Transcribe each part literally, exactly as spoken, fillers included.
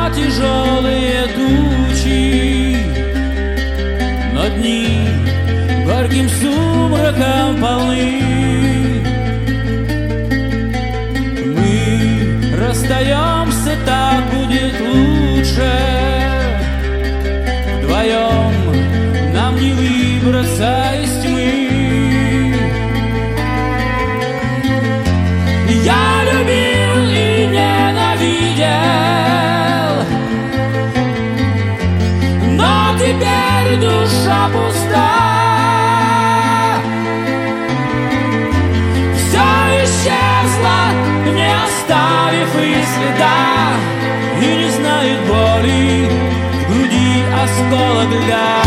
тяжелые тучи, но дни горьким сумраком полны. Мы расстаемся, так будет лучше. Вдвоем нам не выбраться из тьмы. Я любил и ненавидел, но теперь душа пуста. Все исчезло, не оставив и следа, и не знает боли в груди осколок льда.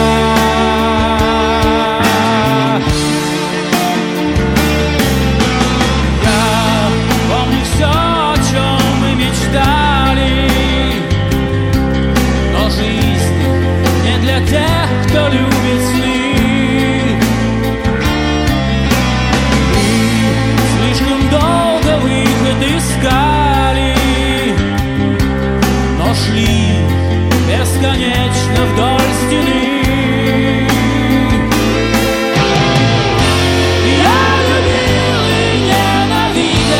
Тех, кто любит сны, мы слишком долго выход искали, но шли бесконечно вдоль стены. Я любил и ненавидел,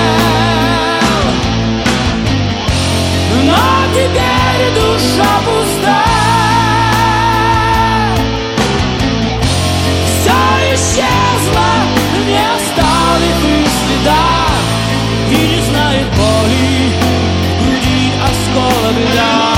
но теперь душа пуста. Исчезла, не оставив и следа, и не знает боли в груди осколок льда.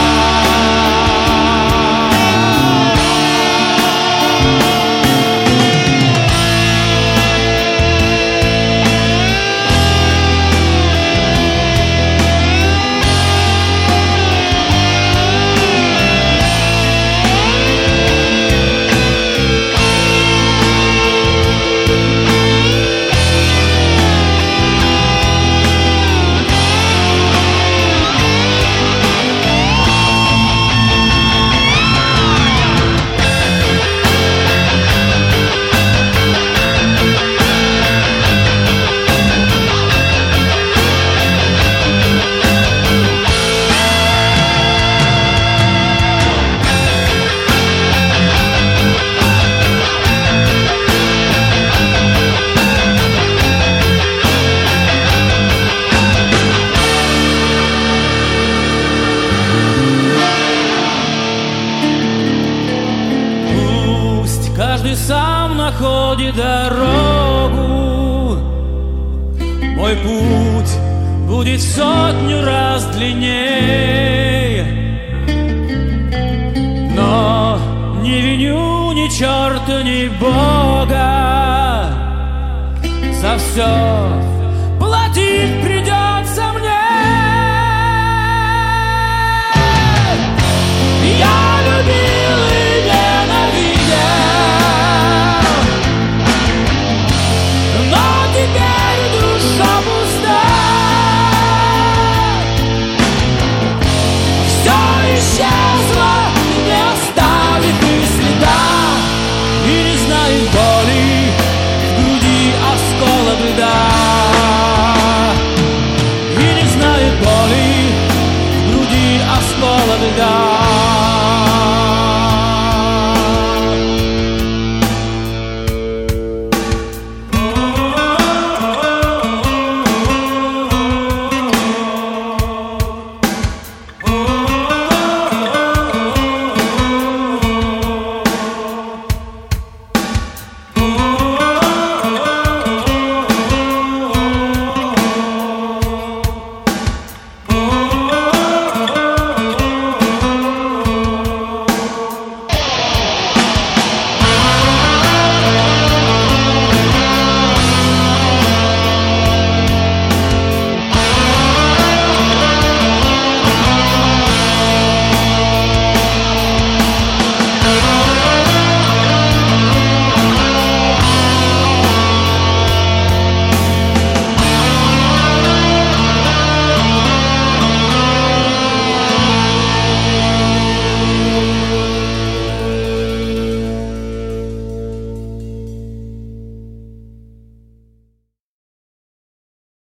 Каждый сам находит дорогу. Мой путь будет в сотню раз длиннее, но не виню ни черта, ни Бога. За все платить придется мне. Я любил и ненавидел, теперь душа пуста. Все исчезло, не оставив и следа, и не знает боли в груди осколок льда. И не знает боли в груди осколок льда.